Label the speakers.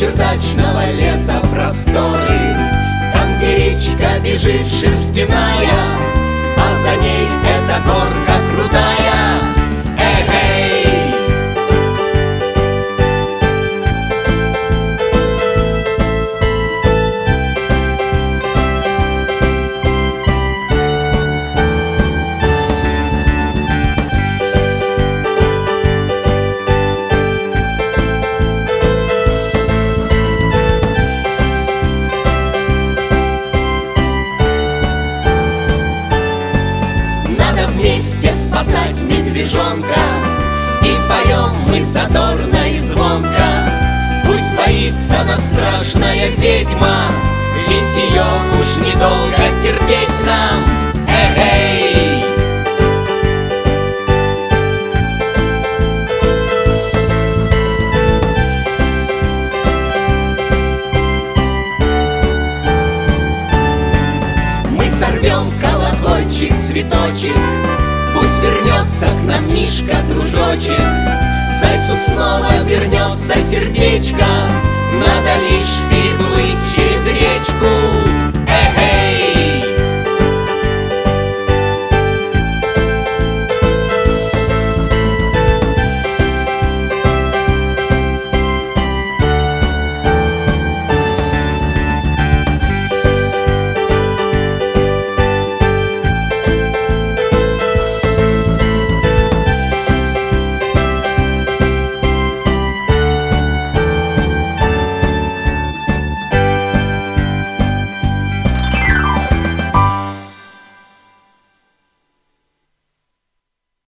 Speaker 1: чердачного леса просторы, там, где речка бежит шерстяная, а за ней эта горка крутая. Эй-эй! Вместе спасать медвежонка, и поем мы задорно и звонко. Пусть боится нас страшная ведьма, ведь ее уж недолго терпеть нам. Эй-эй! Мы сорвем колокольчик, цветочек, пусть вернется к нам Мишка-дружочек. Зайцу снова вернется сердечко, надо лишь переплыть через речку.